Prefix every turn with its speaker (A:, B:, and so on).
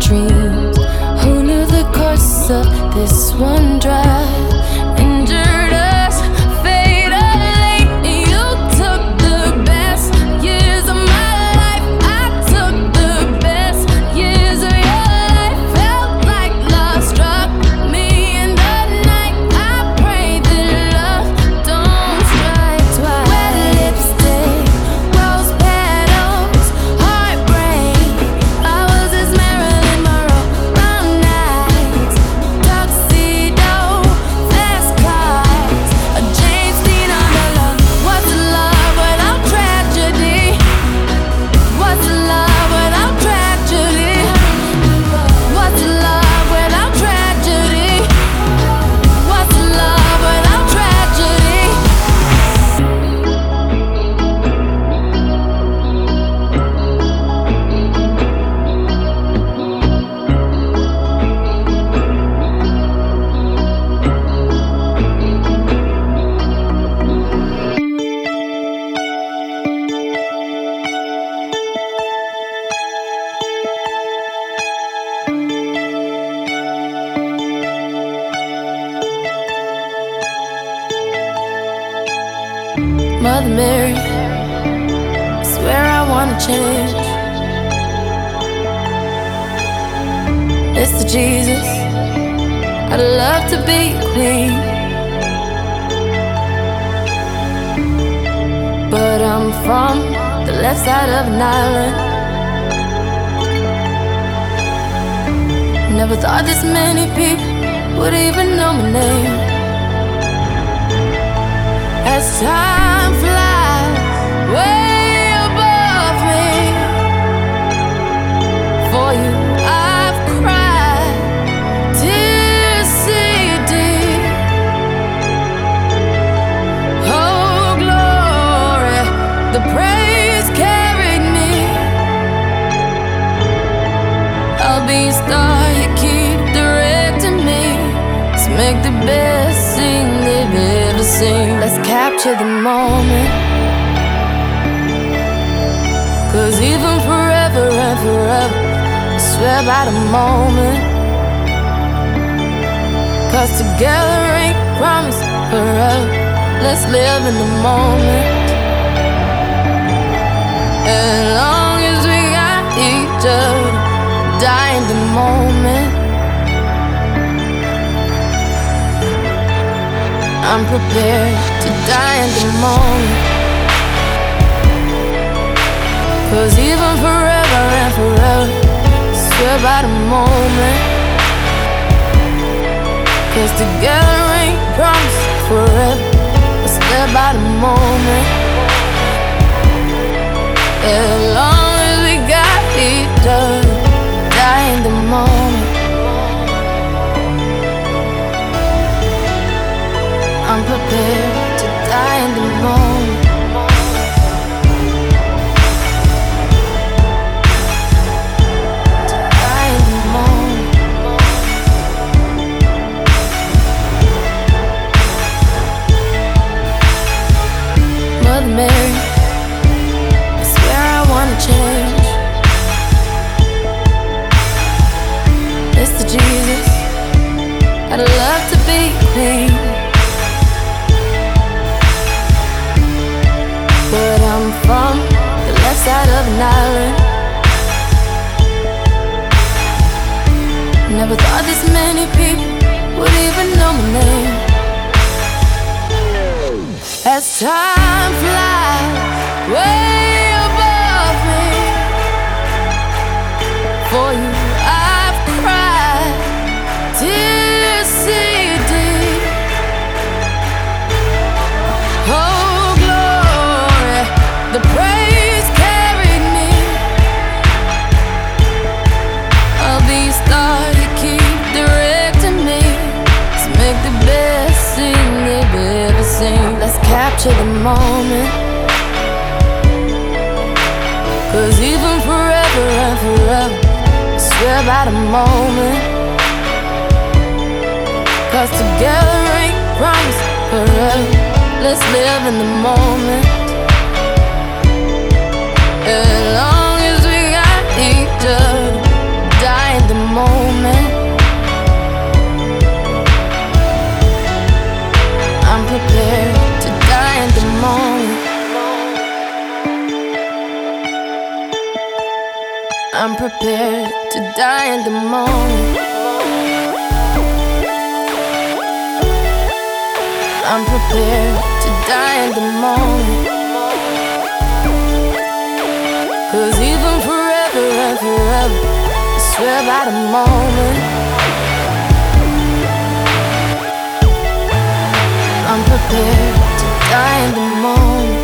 A: dreams. Who knew the course of this one drive endured us fatally? You took the best years of my life. I took the best years of your life. Felt like love struck me in the night. I pray that love don't strike twice. Wet lipstick, rose petals, heartbreak. I was his Marilyn Monroe. Long nights, tuxedo, fast cars, a James Dean on the love. What's love without tragedy? What's love without tragedy? What's love without tragedy? What's love without tragedy? Mother Mary, swear I wanna change. Mr. Jesus, I'd love to be queen, but I'm from the left side of an island. Never thought this many people would even know my name. As time flies way above me, for you I've cried tears see deep. Oh glory, the praise carried me. I'll be a star, you keep directing me. Let's make the best scene they've ever seen. Let's capture the moment, 'cause even forever and forever, I swear by the moment. 'Cause together ain't promised forever. Let's live in the moment. As long as we got each other, die in the moment. I'm prepared to die in the moment. 'Cause even forever and forever, swear by the moment. 'Cause together ain't promised forever. Let's live by the moment. As long as we got each other, die in the moment. I'm prepared to die in the moment. To die in the moment. Mother Mary, I swear I wanna change. Mr. Jesus, I'd love to be queen, but I'm from the left side of an island. Never thought this many people would even know my name. As time flies way above me, for you I've cried tears see deep. Oh glory, the praise carried me. I'll be a star, you keep directing me. Let's make the best scene they've ever seen. Let's capture the moment, 'cause even forever and forever, I swear by the moment. 'Cause together ain't promised forever. Let's live in the moment. As long as we got each other, die in the moment. prepared to die in the moment. I'm prepared to die in the moment. 'Cause even forever and forever, I swear by the moment. I'm prepared to die in the moment.